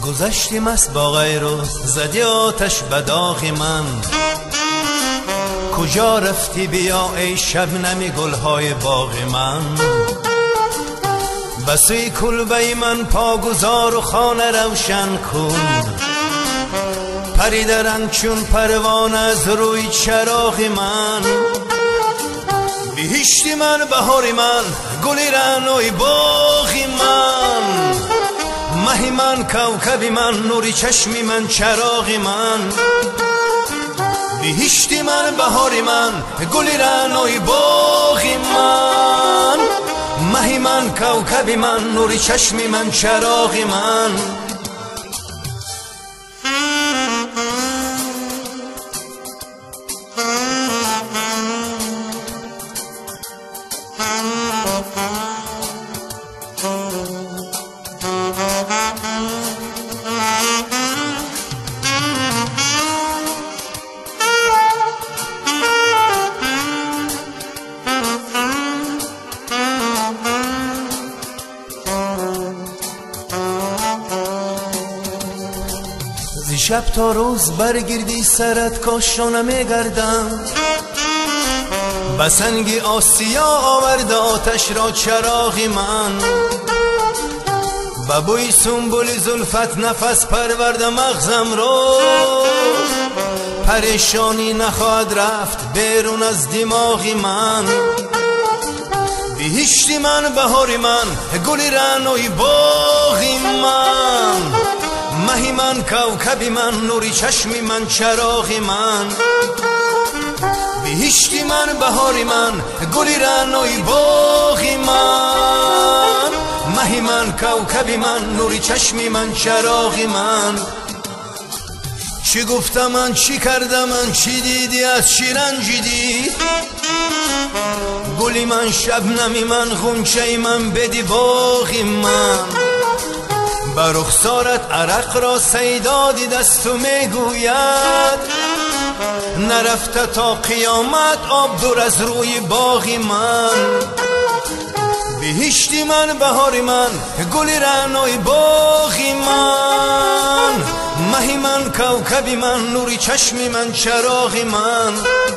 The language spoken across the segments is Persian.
گذشتیم از با غیر و زدی آتش به داغ من. کجا رفتی بیا ای شبنم گلهای باغ من. بسوی کلبه من پا گذار و خانه روشن کن. پریده رنگ چون پروانه از روی چراغ من. بهشت من بهار من گلی رنوی باغ من. مه من کوکب من نوری چشم من چراغ من. بهشت من بهار من گلی رنوی باغ من. مه من کوکب من نوری چشم من چراغ من. شب تا روز برگردی سرت کاشانه میگردم. بسنگ آسیا آورد آتش را چراغ من. ببوی سنبول زلفت نفس پرورد مغزم رو. پریشانی نخواهد رفت بیرون از دماغ من. بهشت من بهار من گلی رنوی باغ من. مه من کوکب من نوری چشم من چراغ من. بهشت من بهار من گلی رنوی باغ من. مه من کوکب من نوری چشم من چراغ من. چی گفتم من چی کردم من چی دیدی از چی رنجیدی. گلی من شبنمی من غنچه من بدی باغ من. بر رخسارت عرق را سیدادی دستو میگوید. نرفته تا قیامت آب دور از روی باغ من. بهشت من بهار من گلی رنوی باغ من. مه من کوکب من نوری چشم من چراغ من.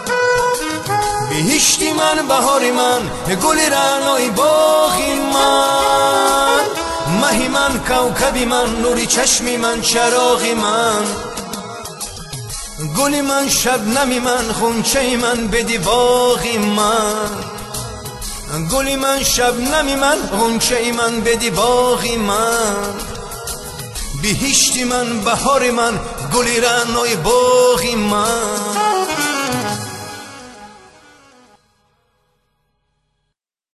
بهشت من بهار من گلی رنوی باغ من. مه من کوکب من نوری چشم من چراغ من. گلی من شبنمی من غنچه من بدی باغ من. گلی من شبنمی من غنچه من بدی باغ من. بهشت من بهار من گلی رنوی باغ من.